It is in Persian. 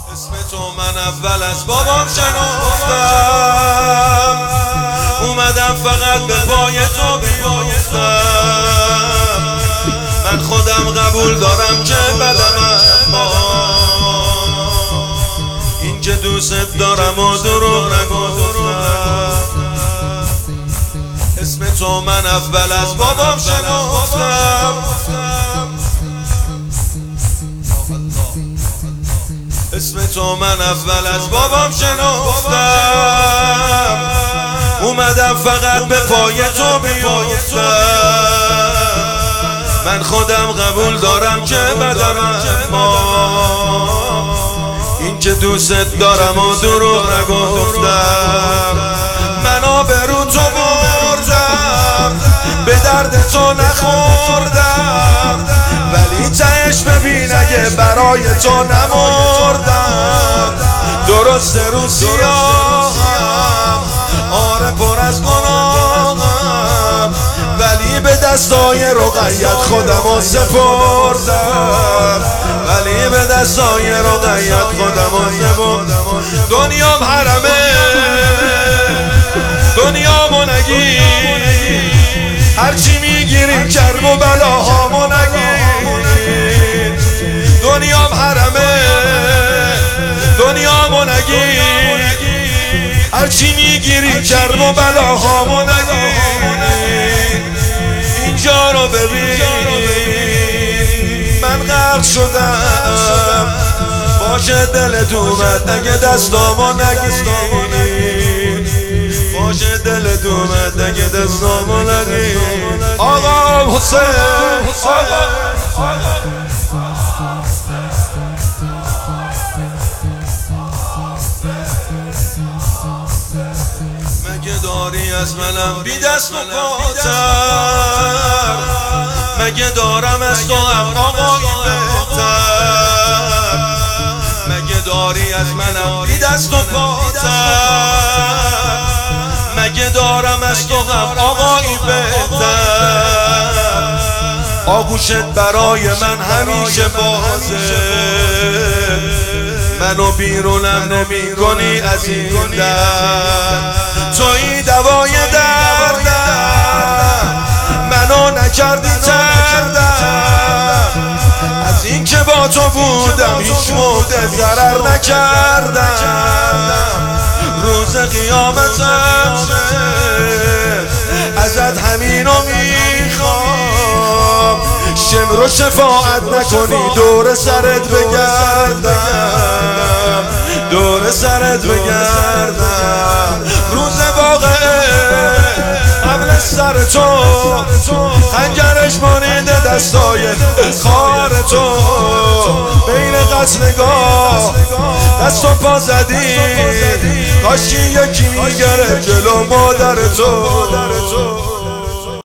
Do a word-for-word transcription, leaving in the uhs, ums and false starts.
اسم تو من اول از بابام شنفتم، اومدم فقط به پای تو بیفتم. من خودم قبول دارم که بدم، اما این که دوست دارم و دروغ نگفتم. اسم تو من اول از بابام شنفتم، اسم تو من اول از بابام شنفتم، اومدم فقط به پای تو بیفتم. من خودم قبول دارم که بدم، اما این که دوست دارم و دروغ نگفتم. من آبرو تو بردم، به درد تو نخوردم، ولی تهش ببین اگه برای تو نمردم. درسته رو سیاهم، آره پر از گناهم، ولی به دستای رقیت خودمو سپردم، ولی به دستای رقیت خودمو سپردم. دنیام حرمه، دنیامو نگی، هرچی میگیری کرب و بلاهامو نگی. دنیام حرمه، دنیامو نگی، هرچی میگیری کرب و بلاهامو نگی. اینجا رو ببین، من غرق شدم، باشه دلت اومد اگه دستامو نگی، باشه دلت اومد اگه دستامو نگی. آقا حسین، مگه داری از منم بی دست و پاتر، مگه دارم از تو هم آقایی بهتر، مگه داری از منم بی دست و پاتر، مگه دارم از تو هم آقایی بهتر. آغوشت برای من همیشه بازه، منو بیرونم نمی کنی از این درد. تویی دوای دردم، منو نکردی تردم. از این که با تو بودم هیچ موقع ضرر نکردم. روز قیامتم ازت همینو میخوام، شمر و شفاعت نکنی دور سرت بگردم، دور سرت بگردم. روز واقعه قبل سر تو، خنجرش مانده دستای خار تو. بین قصنگاه دست و پا زدی، کاشی یکی میگره جلو مادر تو.